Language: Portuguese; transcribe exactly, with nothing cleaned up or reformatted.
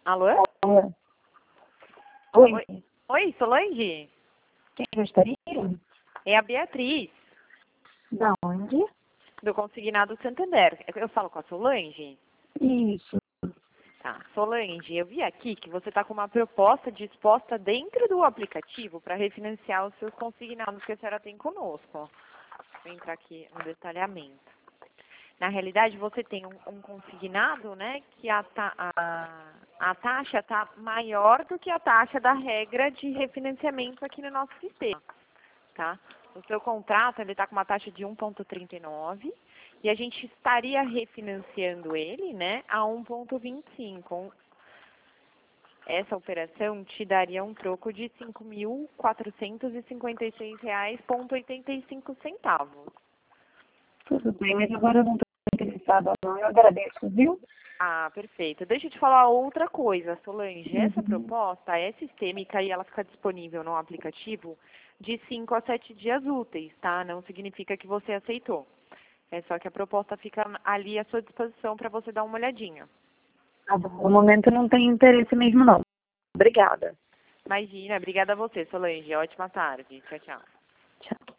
Alô? Alô? Oi. Oi, Oi, Solange? Quem gostaria? É a Beatriz, Da onde? do Consignado Santander. Eu falo com a Solange? Isso. Tá. Solange, eu vi aqui que você está com uma proposta disposta dentro do aplicativo para refinanciar os seus consignados que a senhora tem conosco. Vou entrar aqui no detalhamento. Na realidade, você tem um, um consignado, né, que a, ta, a, a taxa está maior do que a taxa da regra de refinanciamento aqui no nosso sistema, tá? O seu contrato, ele está com uma taxa de um vírgula trinta e nove e a gente estaria refinanciando ele, né, a um vírgula vinte e cinco. Essa operação te daria um troco de cinco mil quatrocentos e cinquenta e seis reais e oitenta e cinco centavos. Tudo bem, mas agora eu não estou interessada não. Eu agradeço, viu? Ah, perfeito. Deixa eu te falar outra coisa, Solange. Essa Uhum. proposta é sistêmica e ela fica disponível no aplicativo de cinco a sete dias úteis, tá? Não significa que você aceitou. É só que a proposta fica ali à sua disposição para você dar uma olhadinha. Tá bom. No momento eu não tenho interesse mesmo, não. Obrigada. Imagina, obrigada a você, Solange. Ótima tarde. Tchau, tchau. Tchau.